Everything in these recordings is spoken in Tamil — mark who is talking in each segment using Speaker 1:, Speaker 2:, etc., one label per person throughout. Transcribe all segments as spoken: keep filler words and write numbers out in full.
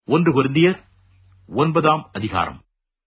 Speaker 1: ஒன்று கொரிந்தியர் ஒன்பதாம் அதிகாரம்.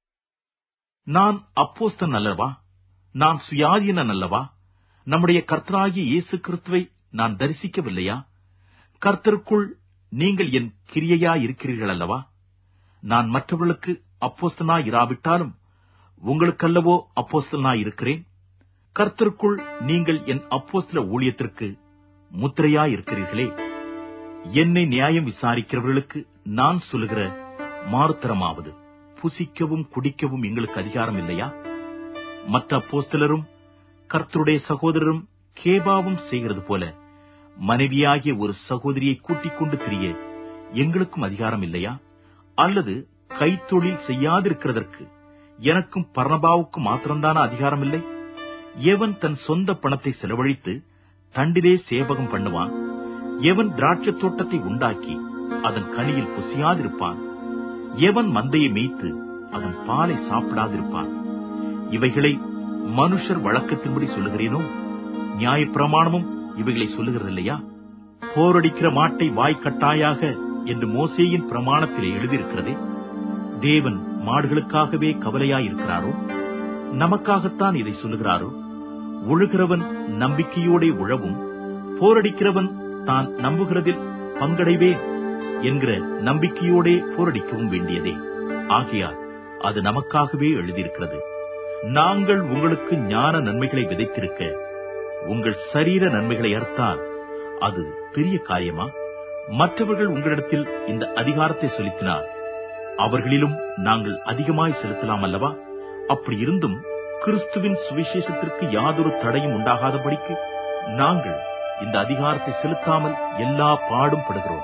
Speaker 1: நான் அப்போஸ்தலன் அல்லவா? நான் சுயாதீனன் அல்லவா? நம்முடைய கர்த்தராகிய இயேசு கிறிஸ்துவை நான் தரிசிக்கவில்லையா? கர்த்தருக்குள் நீங்கள் என் கிரியையாயிருக்கிறீர்கள் அல்லவா? நான் மற்றவர்களுக்கு அப்போஸ்தலனாயிராவிட்டாலும் உங்களுக்கல்லவோ அப்போஸ்தலனாயிருக்கிறேன். கர்த்தருக்குள் நீங்கள் என் அப்போஸ்தல ஊழியத்திற்கு முத்திரையாயிருக்கிறீர்களே. என்னை நியாயம் விசாரிக்கிறவர்களுக்கு நான் சொல்லுகிற மாறுத்தரமாவது, புசிக்கவும் குடிக்கவும் எங்களுக்கு அதிகாரம் இல்லையா? மற்ற அப்போஸ்தலரும் கர்த்தருடைய சகோதரரும் கேபாவும் செய்கிறது போல மனைவியாகிய ஒரு சகோதரியை கூட்டிக் கொண்டு திரிய எங்களுக்கும் அதிகாரம் இல்லையா? அல்லது கைத்தொழில் செய்யாதிருக்கிறதற்கு எனக்கும் பர்னபாவுக்கும் மாத்திரம்தான அதிகாரம் இல்லை? எவன் தன் சொந்த பணத்தை செலவழித்து தண்டிலே சேவகம் பண்ணுவான்? எவன் திராட்சை தோட்டத்தை உண்டாக்கி அதன் கனியில் புசியாதிருப்பான்? எவன் மந்தையை மேய்த்து அதன் பாலை சாப்பிடாதிருப்பான்? இவைகளை மனுஷர் வழக்கத்தின்படி சொல்லுகிறேனோ? நியாயப்பிரமாணமும் இவைகளை சொல்லுகிறதில்லையா? போரடிக்கிற மாட்டை வாய் கட்டாயாக என்று மோசேயின் பிரமாணத்திலே எழுதியிருக்கிறதே. தேவன் மாடுகளுக்காகவே கவலையாயிருக்கிறாரோ? நமக்காகத்தான் இதை சொல்லுகிறாரோ? உழுகிறவன் நம்பிக்கையோட உழவும், போரடிக்கிறவன் தான் நம்புகிறதில் பங்கடைவே என்கிற நம்பிக்கையோடே போரடிக்கவும் வேண்டியதே. ஆகையால் அது நமக்காகவே எழுதியிருக்கிறது. நாங்கள் உங்களுக்கு ஞான நன்மைகளை விதைத்திருக்க உங்கள் சரீர நன்மைகளை அறுத்தால் அது பெரிய காரியமா? மற்றவர்கள் உங்களிடத்தில் இந்த அதிகாரத்தை செலுத்தினார், அவர்களிலும் நாங்கள் அதிகமாய் செலுத்தலாம் அல்லவா? அப்படி இருந்தும் கிறிஸ்துவின் சுவிசேஷத்திற்கு யாதொரு தடையும் உண்டாகாதபடிக்கு நாங்கள் இந்த அதிகாரத்தை செலுத்தாமல் எல்லா பாடும் படுகிறோம்.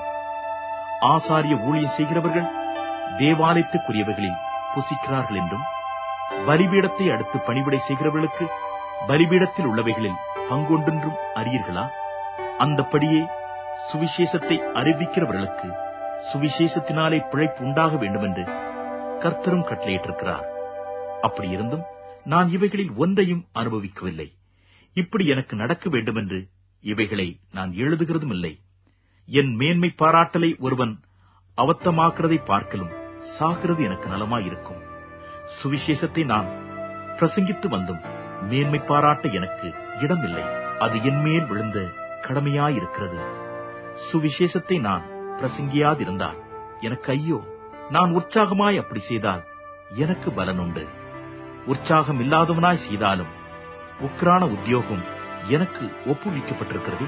Speaker 1: ஆசாரிய ஊழியம் செய்கிறவர்கள் தேவாலயத்துக்குரியவைகளில் புசிக்கிறார்கள் என்றும், பலிபீடத்தை அடுத்து பணிவிடை செய்கிறவர்களுக்கு பலிபீடத்தில் உள்ளவைகளில் பங்கொன்றென்றும் அறியீர்களா? அந்தப்படியே சுவிசேஷத்தை அறிவிக்கிறவர்களுக்கு சுவிசேஷத்தினாலே பிழைப்பு உண்டாக வேண்டும் என்று கர்த்தரும் கட்டளையிட்டிருக்கிறார். அப்படி இருந்தும் நான் இவைகளில் ஒன்றையும் அனுபவிக்கவில்லை. இப்படி எனக்கு நடக்க வேண்டும் என்று இவைகளை நான் எழுதுகிறதும் இல்லை. என் மேன்மை பாராட்டலை ஒருவன் அவத்தமாக்குறதை பார்க்கலும் சாகிறது எனக்கு நலமாயிருக்கும். சுவிசேஷத்தை நான் பிரசங்கித்து வந்தும் மேன்மை பாராட்ட எனக்கு இடமில்லை. அது என் மேல் விழுந்த கடமையாயிருக்கிறது. சுவிசேஷத்தை நான் பிரசங்கியாதிருந்தால் எனக்கு ஐயோ! நான் உற்சாகமாய் அப்படி செய்தால் எனக்கு பலன் உண்டு. உற்சாகம் இல்லாதவனாய் செய்தாலும் உக்கிரான உத்தியோகம் எனக்கு ஒப்புவிக்கப்பட்டிருக்கிறது.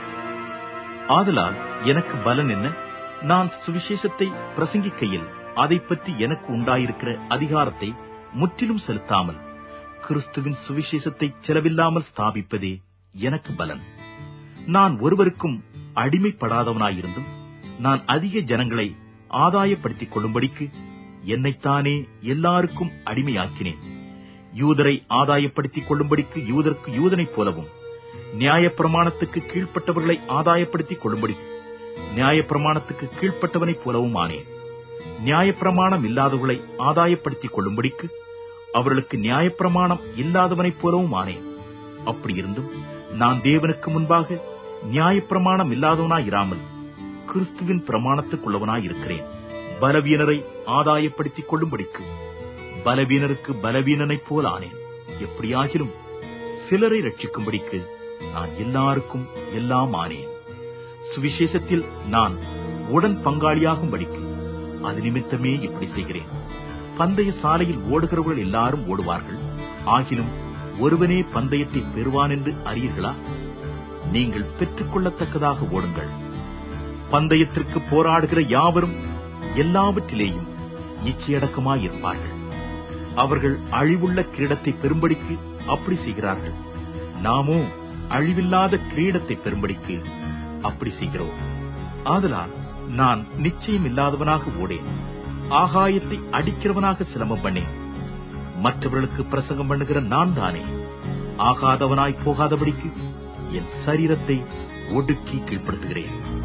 Speaker 1: ஆதலால் எனக்கு பலன் என்ன? நான் சுவிசேஷத்தை பிரசங்கிக்கையில் அதை பற்றி எனக்கு உண்டாயிருக்கிற அதிகாரத்தை முற்றிலும் செலுத்தாமல் கிறிஸ்துவின் சுவிசேஷத்தை செலவில்லாமல் ஸ்தாபிப்பதே எனக்கு பலன். நான் ஒருவருக்கும் அடிமைப்படாதவனாயிருந்தும் நான் அதிக ஜனங்களை ஆதாயப்படுத்திக் கொள்ளும்படிக்கு என்னைத்தானே எல்லாருக்கும் அடிமையாக்கினேன். யூதரை ஆதாயப்படுத்திக் கொள்ளும்படிக்கு யூதருக்கு யூதனைப் போலவும், நியாயப்பிரமாணத்துக்கு கீழ்ப்பட்டவர்களை ஆதாயப்படுத்திக் கொள்ளும்படி நியாயப்பிரமாணத்துக்கு கீழ்ப்பட்டவனைப் போலவும் ஆனேன். நியாயப்பிரமாணம் இல்லாதவர்களை ஆதாயப்படுத்திக் கொள்ளும்படிக்கு அவர்களுக்கு நியாயப்பிரமாணம் இல்லாதவனைப் போலவும் ஆனேன். அப்படி இருந்தும் நான் தேவனுக்கு முன்பாக நியாயப்பிரமாணம் இல்லாதவனாயிராமல் கிறிஸ்துவின் பிரமாணத்துக்குள்ளவனாயிருக்கிறேன். பலவீனரை ஆதாயப்படுத்திக் கொள்ளும்படிக்கு பலவீனருக்கு பலவீனனைப் போல் ஆனேன். எப்படியாகிலும் சிலரை ரட்சிக்கும்படிக்கு நான் எல்லாருக்கும் எல்லாம் ஆனேன். சுவிசேஷத்தில் நான் உடன் பங்காளியாகும்படிக்கு அது நிமித்தமே இப்படி செய்கிறேன். பந்தய சாலையில் ஓடுகிறவர்கள் எல்லாரும் ஓடுவார்கள், ஆகிலும் ஒருவனே பந்தயத்தை பெறுவான் என்று அறியீர்களா? நீங்கள் பெற்றுக்கொள்ளத்தக்கதாக ஓடுங்கள். பந்தயத்திற்கு போராடுகிற யாவரும் எல்லாவற்றிலேயும் இச்சையடக்கமாயிருப்பார்கள். அவர்கள் அழிவுள்ள கிரீடத்தை பெறும்படிக்கு அப்படி செய்கிறார்கள். நாமோ அழிவில்லாத கிரீடத்தை பெறும்படிக்கு அப்படி செய்கிறோம். ஆதலால் நான் நிச்சயம் இல்லாதவனாக ஓடேன், ஆகாயத்தை அடிக்கிறவனாக சிலம்பம் பண்ணேன். மற்றவர்களுக்கு பிரசங்கம் பண்ணுகிற நான் தானே ஆகாதவனாய் போகாதபடிக்கு என் சரீரத்தை ஒடுக்கி கீழ்ப்படுத்துகிறேன்.